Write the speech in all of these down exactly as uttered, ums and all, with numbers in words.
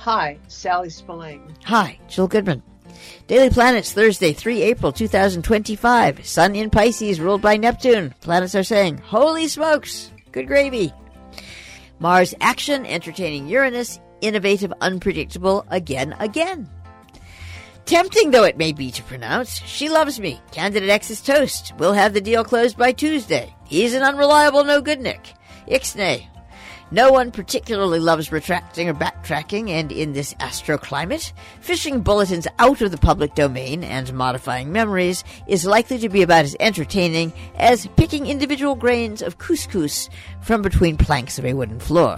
Hi, Sally Spillane. Hi, Jill Goodman. Daily Planets, Thursday, the third of April, two thousand twenty-five. Sun in Pisces, ruled by Neptune. Planets are saying, holy smokes, good gravy. Mars action, entertaining Uranus, innovative, unpredictable, again, again. Tempting though it may be to pronounce, she loves me. Candidate X is toast. We'll have the deal closed by Tuesday. He's an unreliable no-goodnik. Ixnay. No one particularly loves retracting or backtracking, and in this astroclimate, fishing bulletins out of the public domain and modifying memories is likely to be about as entertaining as picking individual grains of couscous from between planks of a wooden floor.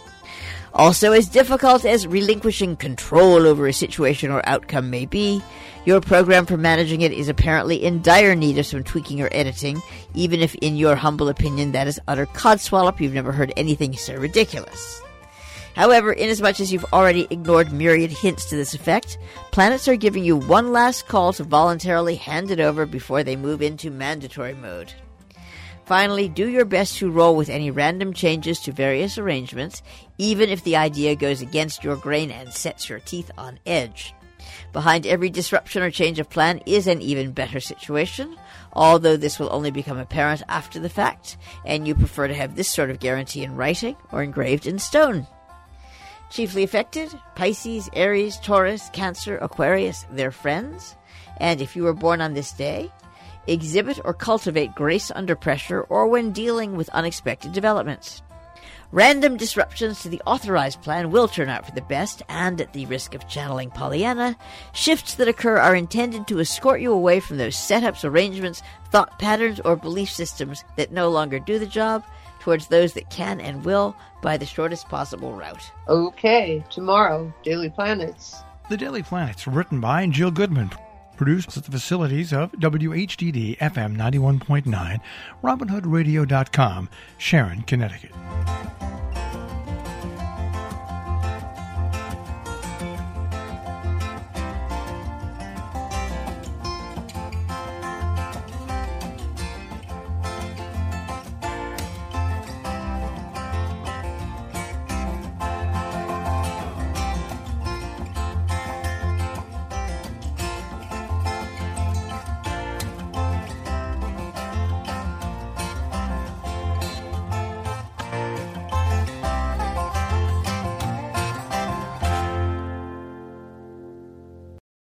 Also, as difficult as relinquishing control over a situation or outcome may be, your program for managing it is apparently in dire need of some tweaking or editing, even if, in your humble opinion, that is utter codswallop. You've never heard anything so ridiculous. However, inasmuch as you've already ignored myriad hints to this effect, planets are giving you one last call to voluntarily hand it over before they move into mandatory mode. Finally, do your best to roll with any random changes to various arrangements, even if the idea goes against your grain and sets your teeth on edge. Behind every disruption or change of plan is an even better situation, although this will only become apparent after the fact, and you prefer to have this sort of guarantee in writing or engraved in stone. Chiefly affected, Pisces, Aries, Taurus, Cancer, Aquarius, their friends, and if you were born on this day, exhibit or cultivate grace under pressure or when dealing with unexpected developments. Random disruptions to the authorized plan will turn out for the best, and at the risk of channeling Pollyanna, shifts that occur are intended to escort you away from those setups, arrangements, thought patterns, or belief systems that no longer do the job, towards those that can and will by the shortest possible route. Okay, tomorrow, Daily Planets. The Daily Planets, written by Jill Goodman. Produced at the facilities of W H D D F M ninety-one point nine, Robin Hood Radio dot com, Sharon, Connecticut.